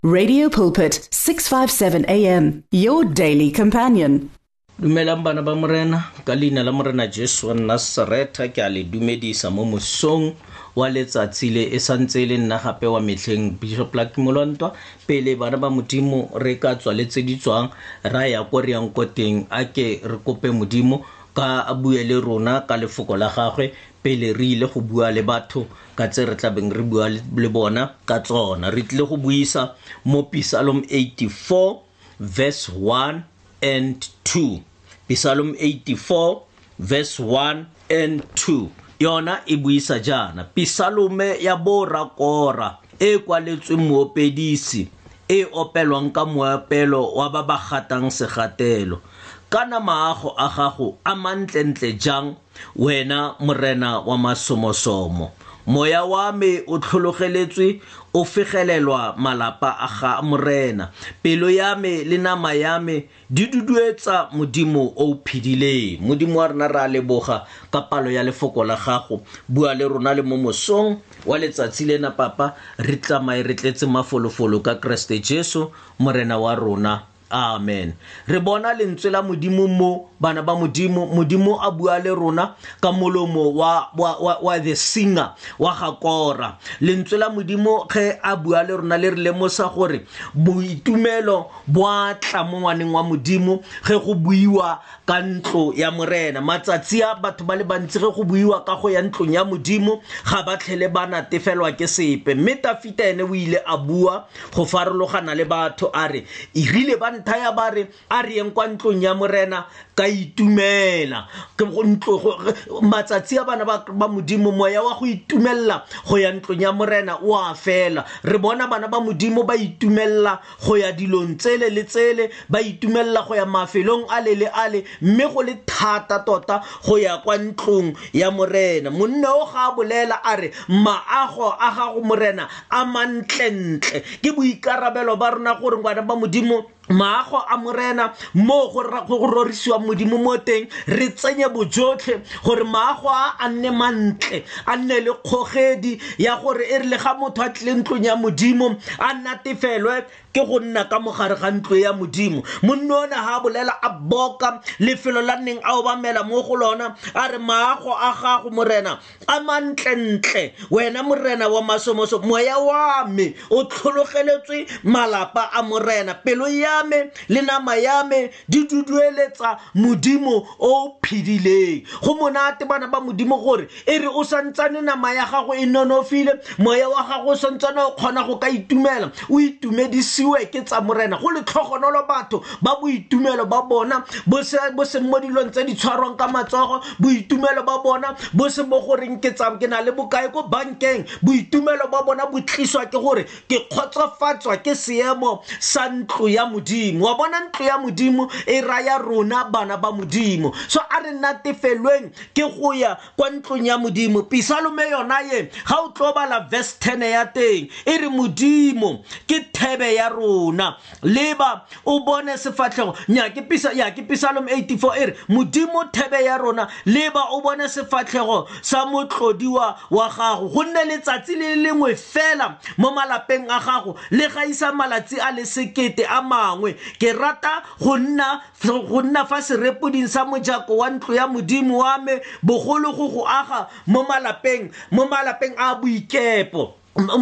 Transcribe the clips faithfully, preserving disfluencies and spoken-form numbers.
Radio Pulpit, six fifty-seven A M, your daily companion. Dumelang bana ba morena ka leina la morena Jesu wa Nazareta ke a le dumedisa mo mosong wa letsatsi le e santse le nna gape wa metlheng Bishop Lucky Molontwa pele bana ba modimo re ka tswa le tse di tswang ra ya ko re yang ko teng a ke re kope modimo ka a bue le rona ka lefoko la gagwe pele re ile go bua le batho ka tse re tlabeng re bua le bona ka tsona re tle go buisa mo Psalm eighty-four verse one and two. Psalm eighty-four verse one and two. Yona e buisa jana Psalme ya bora kora e kwaletswe moopedisi e opelwang ka moapelo wa ba ba gatang segatelo kana maago a gago a mantlentle jang wena morena wa masomosomo moya wa me o tlhologeletswe o figelelwa malapa a ga morena pelo ya me le nama ya me di duduetsa modimo o phidile modimo wa rena ra leboga ka palo ya lefoko la gago bua le rona le mo mosong wa letsatsi lena papa re tlamae re tletse mafolofolo ka Kriste Jesu morena wa rona. Amen. Re bona lentswe la modimo mo bana ba modimo modimo a bua le rona ka molomo wa wa wa, wa the singer wa Gakora. Lentswe la modimo ge a bua le rona le re lemosa gore boitumelo bwa tla mo ngwaneng wa modimo ge go buiwa ka ntlo ya morena matsatsi a batho ba le bantsi ge go buiwa ka go ya ntlong ya modimo ga ba tlhele bana tefelwa ke sepe mme Tafita ene o ile a bua go farologana le batho a re e rile ba ntaya ba re a re eng kwa ntlong ya morena ka itumela ke go ntlo matsatsi a bana ba modimo moya wa go itumella go ya ntlong ya morena o a fela re bona bana ba modimo ba itumella go ya dilong tsele le tsele ba itumella go ya mafelong a le le ale mme go le thata tota go ya kwa ntlong ya morena monna o ga bolela a re maago a ga go morena a mantlentle ke boikarabelo ba rona gore ngwana ba modimo maago a morena mo go go rorisiwa modimo mo teng re tsenye bojotlhe gore maago a anne mantle a nne le kgogedi ya gore e re le ga motho a tle ntlong ya modimo a natefelwe ke go nna ka mogare ga ntlo ya modimo monnona ha bolela a boka lefelo la neng a obamela mo go lona a re maago a gago morena a mantlentle wena morena wa masomoso moya wa me o tlhologeletswe malapa a morena pelo ya me le nama ya me di dudueletsa modimo o phidileng go monate bana ba modimo gore e re o santsane nama ya gago e nonofile moya wa gago o santsane o kgona go ka itumela o itumedisiwe ke tsa morena go le tlhogonolo batho ba boitumelo ba bona bo se bo se mo dilong tse di tshwarwang ka matsogo boitumelo ba bona bo se mo goreng ke tsa ke na le bokae go bankeng boitumelo ba bona bo tliswa ke gore ke khotsofatswa ke seemo sa ntlo ya modimo wa bona ntlo ya modimo e raya rona bana ba modimo so a re natefelweng ke go ya kwa ntlong ya modimo Psalme yona ye ga o tlo bala verse ten ya teng e re modimo ke thebe ya rona leba o bone sefatlhego nya ke pisa ya ke Psalm eighty-four e re modimo thebe ya rona leba o bone sefatlhego sa motlodiwa wa gago go nne letsatsi le lengwe fela mo malapeng a gago le gaisa malatsi a le sekete a mangwe ke rata go nna go nna fa serepoding sa mojako wa ntlo ya modimo wa me bogolo go go aga mo malapeng mo malapeng a boikepo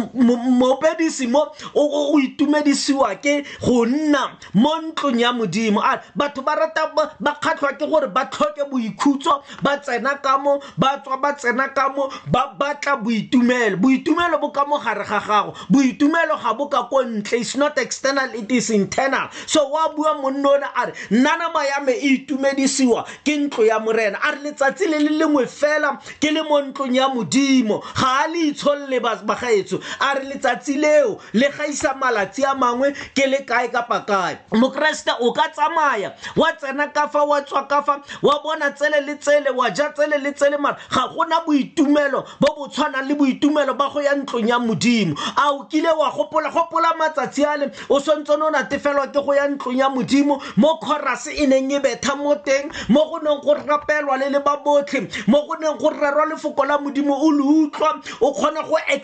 moopedisi mo o itumedisiwa ke go nna mo ntlong ya modimo a batho ba rata ba kgatlhwa ke gore ba tlhoke boikhutso ba tsena ka mo ba tswa ba tsena ka mo ba batla boitumelo boitumelo bo ka mo gare ga gago boitumelo ga bo ka ko ntle is not external it is internal so wa bua monnona a re nana ma ya me e itumedisiwa ke ntlo ya morena a re letsatsi le le lengwe fela ke le mo ntlong ya modimo ga a le itsholle ba ba a re letsatsi leo le gaisa malatsi a mangwe ke le kae ka pakae mokreste o ka tsamaya wa tsena ka fa wa tswa ka fa wa bona tsele le tsele wa ja tsele le tsele mara ga gona boitumelo bo bo tshwana le boitumelo ba go ya ntlong ya modimo a o kile wa gopola gopola matsatsi a le o sontse no natefelwa ke go ya ntlong ya modimo mo chorus e neng e betha mo teng mo go neng go rapelwa le le ba botlhe mo go neng go rerwa lefoko la modimo o le utlwa o kgona go express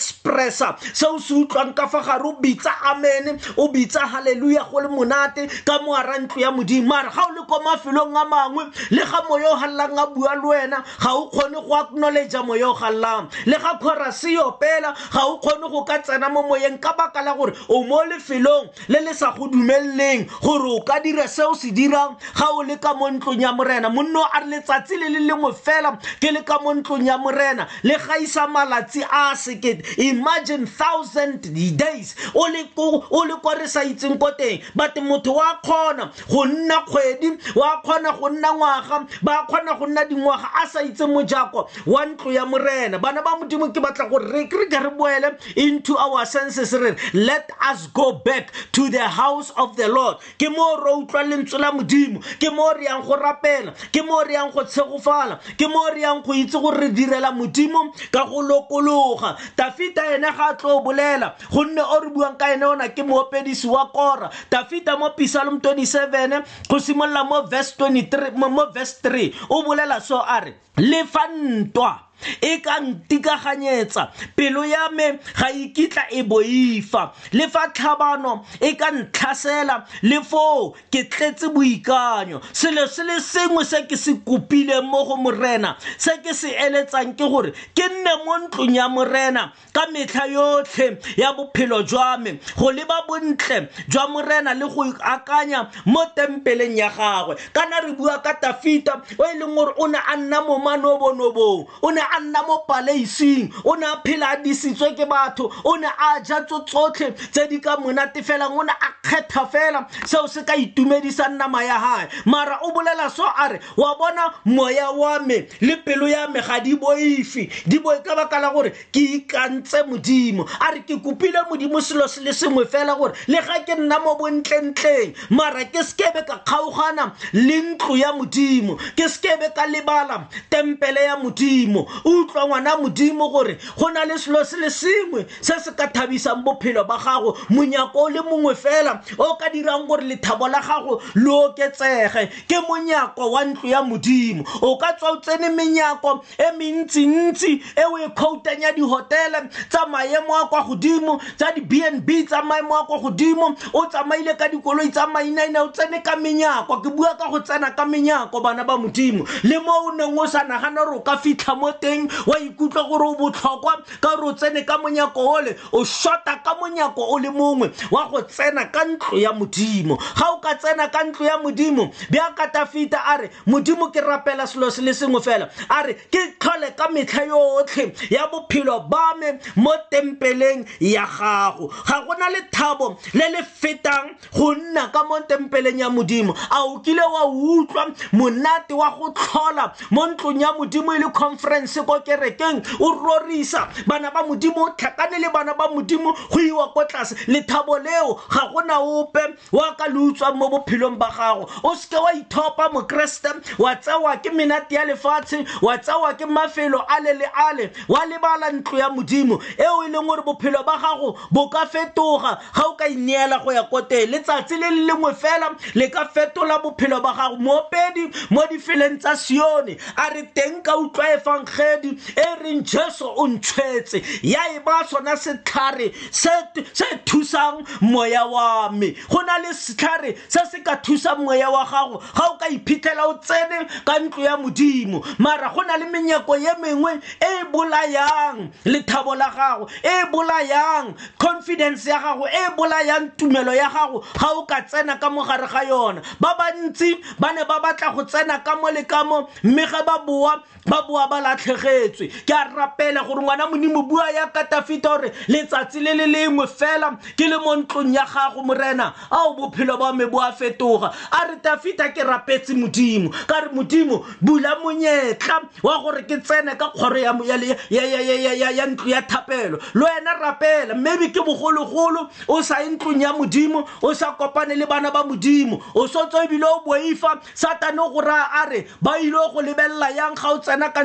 expressa seo se utlwang ka fa gare o bitsa amen o bitsa haleluya go le monate ka mo ara ntlo ya modimo mara ga o le ko mafelong a mangwe le ga moyo o hallang a bua le wena ga o kgone go acknowledge moyo o hallang le ga chorus yo pela ga o kgone go ka tsena mo moyeng ka baka la gore o mo lefelong le le sa go dumelleng gore o ka dira seo se dirang ga o le ka mo ntlong ya morena monno a re letsatsi le le lengwe fela ke le ka mo ntlong ya morena le gaisa malatsi a sekete imagine thousand days o le ko o le ko re sa itseng ko teng but motho wa kgona go nna kgwedi wa kgona go nna ngwaga ba kgona go nna dingwaga a sa itseng mojako wa ntlo ya morena bana ba modimo ke batla gore re re ka re boele into our senses re let us go back to the house of the Lord ke mo re utlwa lentswe la modimo ke mo re yang go rapela ke mo re yang go tshegofala ke mo re yang go itse gore re direla modimo ka go lokologa Dafita ene ga tlo bolela gonne o re buang ka ene ona ke moopedisi wa Kora Dafita mo Psalm twenty-seven go simolla mo verse twenty-three mo verse three o bolela so are le fantwa e ka ntikaganyetsa pelo ya me ga ikitla e boifa le fa tlhabano e ka ntlhasela le fo ke tletse boikanyo sele sele sengwe se ke se kopile mo go morena se ke se eletsang ke gore ke nne mo ntlong ya morena ka metlha yotlhe ya bophelo jwa me go leba bontle jwa morena le go akanya mo tempeleng ya gagwe kana re bua ka Dafita o e leng gore o ne a nna mo manobonobo o ne a nna mo palaising o ne a phela a disitswe ke batho o ne a ja tsotlhe tse di ka monate fela o ne a kgetha fela seo se ka itumedisa nama ya hae mara o bolela so are wa bona moya wa me le pelo ya me ga di boifi di boe ka baka la gore ke ikantse modimo are ke kopile modimo selo se le sengwe fela gore le ga ke nna mo bontlentleng mara ke skebe ka kgaogana le ntlo ya modimo ke skebe ka lebala tempele ya modimo utlwa ngwana modimo gore go na le selo se le sengwe se se ka thabisang bophelo ba gago monyako le mongwe fela o ka dirang gore lethabo la gago le oketsege ke monyako wa ntlo ya modimo o ka tswa o tsene menyako e mentsi ntsi e o e khoutanya di hotele tsa maemo a kwa godimo tsa di B and B tsa maemo a kwa godimo o tsamaile ka dikoloi tsa mainaina o tsene ka menyako ke bua ka go tsena ka menyako bana ba modimo le mo o neng o sa nagana re o ka fitlha mo teng wa ikutlwa gore o botlhokwa ka re o tsene ka monyako ole o shota ka monyako o le mongwe wa go tsena ka ntlo ya modimo ga o ka tsena ka ntlo ya modimo bja ka Dafita are modimo ke rapela selo se le sengwe fela are ke tlhole ka metlha yotlhe ya bophelo ba me mo tempeleng ya gago ga gona le thabo le le fetang go nna ka mo tempeleng ya modimo a o kile wa utlwa monate wa go tlhola mo ntlong ya modimo ile conference ko kerekeng o rorisa bana ba modimo o tlhakane le bana ba modimo go iwa ko tlase le thabo leo ga gona ope wa ka lutswa mo bophelong ba gago o ske wa ithopa mo Kriste wa tsewa ke menate ya lefatshe wa tsewa ke mafelo a le le ale wa lebala ntlo ya modimo eo e leng gore bophelo ba gago bo ka fetoga ga o ka ineela go ya kote letsatsi le le lengwe fela le ka fetola bophelo ba gago moopedi mo difeleng tsa Sione a re teng ka utlwa efangedi e reng Jesu o ntshwetse ya e ba sona setlhare se se thusang moya wa me go na le setlhare se se ka thusang moya wa gago ga o ka iphitlhela o tsene ka ntlo ya modimo mara go na le menyako ye mengwe e bolayang lethabo la gago e bolayang confidence ya gago e bolayang tumelo ya gago ga o ka tsena ka mogare ga yona ba bantsi ba ne ba batla go tsena ka mo le ka mo mme ga ba boa ba boa ba latlhegetswe ke a rapela gore ngwana modimo bua ya ka Dafita gore letsatsi le le lengwe fela ke le mo ntlong ya gago morena a o bophelo ba me bo a fetoga a re Dafita ke rapetse modimo ka re modimo bula monyetla wa gore ke tsene ka kgoro ya ya ya ya ya ntlo ya thapelo lo wena rapela maybe ke bogologolo o sa ntlong ya modimo o sa kopane le bana ba modimo o so tswe bile o boifa satane go ra are ba ile go lebella yang ga o tsena ka ntlo ya modimo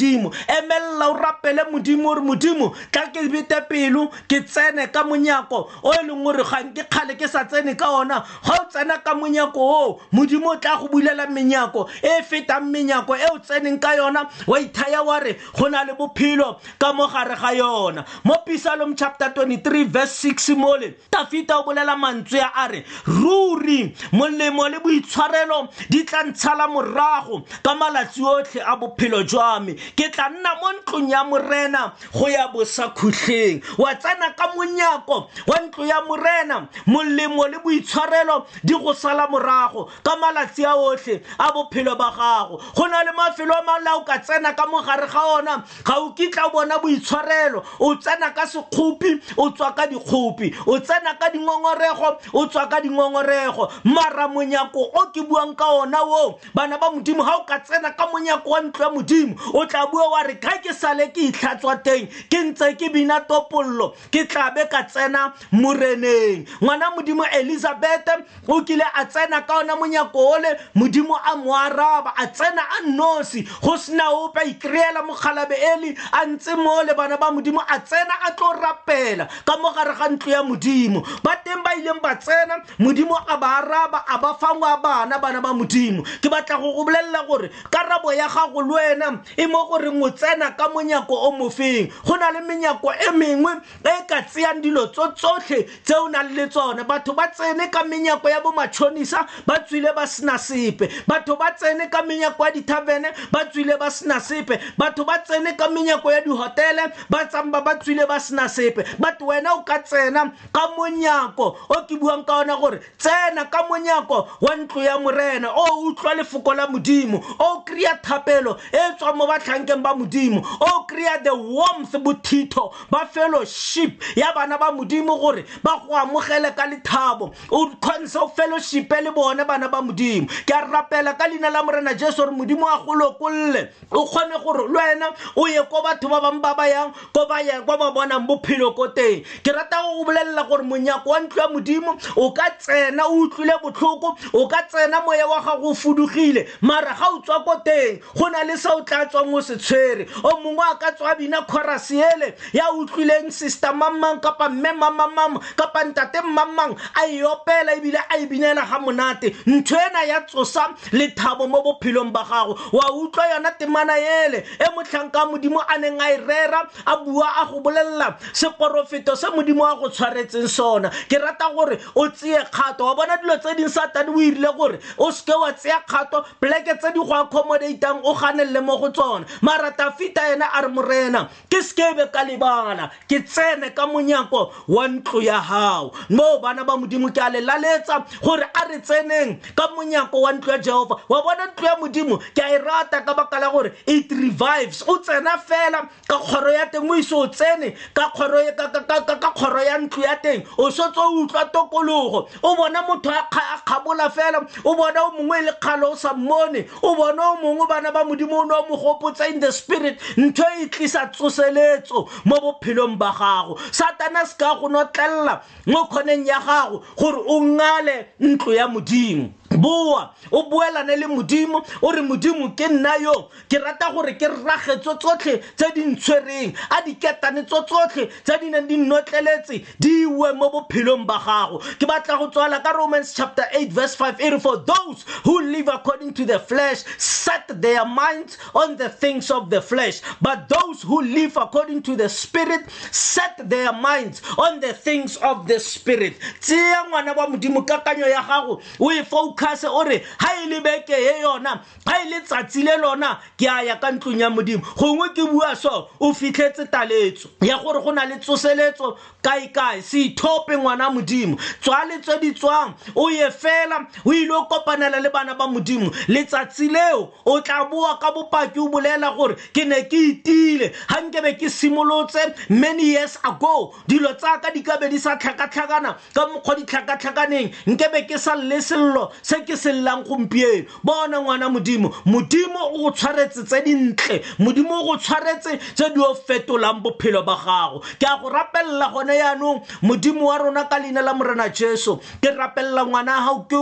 modimo emella o rapele modimo gore modimo tla ke bete pelo ke tsene ka monyako o e leng gore ga nke kgale ke sa tsene ka ona ga o tsena ka monyako o modimo o tla go bulela menyako e fetang menyako e o tseneng ka yona wa ithaya wa re go na le bophelo ka mo gare ga yona. Mo Psalm chapter twenty-three verse six mole Dafita o bolela mantswe a re ruri molemo le boitshwarelo di tla ntshala morago ka malatsi otlhe a bophelo jwa me ke tla nna mo ntlong ya morena go ya bosakhutleng wa tsena ka monyako wa ntlo ya morena molemo le boitshwarelo di go sala morago ka malatsi a otlhe a bophelo ba gago. Go na le mafelo a malao ka tsena ka mogare ga ona ga o kitla bona boitshwarelo o tsena ka sekgopi o tswa ka dikgopi o tsena ka dingongorego o tswa ka dingongorego mara monyako o ke buang ka ona wo bana ba modimo ha o ka tsena ka monyako wa ntlo ya modimo o tla bua wa re ka ke sale ke itlhatswa teng ke ntse ke bina topollo ke tla be ka tsena moreneng. Ngwana modimo Elizabeth o kile a tsena ka ona monyako ole modimo a moaraba a tsena a nosi go sna ope a ikreela mogalabe eli a ntse mo le bana ba modimo a tsena a tlo rapela ka mogare ga ntlo ya modimo ba teng ba ileng ba tsena modimo a ba araba a ba fangwa bana bana ba modimo. Ke batla go go bolella gore karabo ya gago le wena e mo gore mo tsena ka monyako o mofeng. Go na le menyako e mengwe e ka tseang dilo tsotlhe tse o na le tsone. Batho ba tsene ka menyako ya bo matšhonisa ba tswile ba sena sepe, batho ba tsene ka menyako ya dithavene ba tswile ba sena sepe, batho ba tsene ka menyako ya dihotele ba tsamba ba tswile ba sena sepe. But wena o ka tsena ka monyako o ke buang ka ona gore tsena ka monyako wa ntlo ya morena o utlwa lefoko la modimo o kria thapelo e tswa mo batlhankeng ba modimo o kria the warmth bothito ba fellowship ya bana ba modimo gore ba go amogele ka lethabo o khonso fellowship le bone bana ba modimo. Ke a rapela ka lina la morena Jesu re modimo a go lokolle o kgone gore le wena o ye ko batho ba bang ba ba yang ko ba ya kwa ba bona bophelo ko teng. Ke rata go bolella gore monyako wa ntlo ya modimo o ka tsena o utlwile botlhoko o ka tsena moya wa gago o fudugile mara ga o tswa ko teng go na le sa o tla tswa mo se tshwere o mongwe a ka tswa bina chorus ele ya utlwileng sister mamang kapa mme mamang kapa ntate mamang a iopela ebile a ibinela ga monate ntho ena ya tsosa lethabo mo bophelong ba gago wa utlwa yona temana ele e motlhanka modimo a neng a irera a bua a go bolella seporofeto se modimo a go tshwaretseng sona. Ke rata gore o tseye kgato wa bona dilo tse ding satane o irile gore o seke wa tseya kgato pleke tse di go accommodateang o ganelle mo go tsona mara Dafita ena a re morena ke skebe ka lebala ke tsene ka monyako wa ntlo ya hao mo bana ba modimo ke a le laletsa gore a re tseneng ka monyako wa ntlo ya Jehova wa bona ntlo ya modimo ke a irata ka baka la gore it revives o tsena fela ka kgoro ya teng o iso tsene ka kgoro ya ka ka ka kgoro ya ntlo ya teng o sotso o utlwa tokologo o bona motho a kgabola fela o bona o mongwe le kgalo o sa mmone o bona o mongwe bana ba modimo o no mo gopotsa in the spirit ntho e tlisa tsoseletso mo bophelong ba gago. Satana se ka go notlella mo khoneng ya gago gore o ngale ntlo ya modimo. Bua o buelane le modimo o re modimo ke nna yo ke rata gore ke ragetso tsotlhe tse di ntshwereng a diketane tsotlhe tse di neng di notleletse di we mo bophelong ba gago. Ke batla go tswala ka Romans chapter eight verse five e re for those who live according to the flesh set their minds on the things of the flesh but those who live according to the spirit set their minds on the things of the spirit. Tsia ngwana wa modimo kakanyo ya gago o e focus se ore ha ile beke ye yona ha ile tsatsi le lona ke a ya ka ntlong ya modimo gongwe ke bua so o fitlhetse taletso ya gore go na le tsoseletso kai kai se ithope ngwana modimo tswa le tse di tswang o ye fela o ile o kopanela le bana ba modimo le tsatsi leo o tla bua ka bopaki o bolela gore ke ne ke itile ha nkebe ke simolotse many years ago dilo tsa ka di ka be di sa tlhakatlhakana ka mokgwa di tlhakatlhakaneng nkebe ke sa le sello se ke sellang gompieno bona ngwana modimo modimo o go tshwaretse tse dintle modimo o go tshwaretse tse di o fetolang bophelo ba gago. Ke a go rapella gone yaanong modimo wa rona ka leina la morena Jesu ke rapella ngwana hao ke o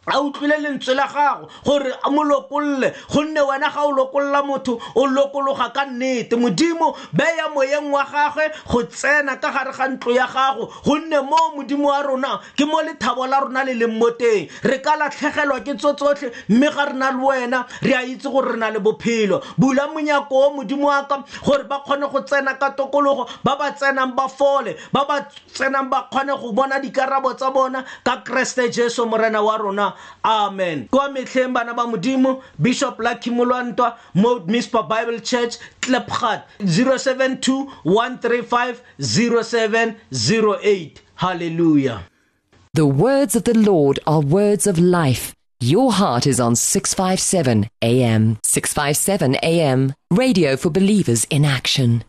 a utlwile lentswe la gago gore a mo lokolle gonne wena ga o lokolla motho o lokologa ka nnete. Modimo beya moyeng wa gagwe go tsena ka gare ga ntlo ya gago gonne mo modimo wa rona ke mo lethabo la rona le leng mo teng. Re ka latlhegelwa ke tsotsotlhe mme ga re na le wena re a itse gore re na le bophelo. Bula monyako o modimo wa ka gore ba kgone go tsena ka tokologo, ba ba tsenang ba fole, ba ba tsenang ba kgone go bona dikarabo tsa bona ka Kriste Jesu morena wa rona. Amen. Kwa metlheng bana ba modimo, Bishop Lucky Molwantwa mo Mispa Bible Church Klepgat zero seven two one three five zero seven zero eight. Hallelujah. The words of the Lord are words of life. Your heart is on six fifty-seven A M. six fifty-seven A M. Radio for believers in action.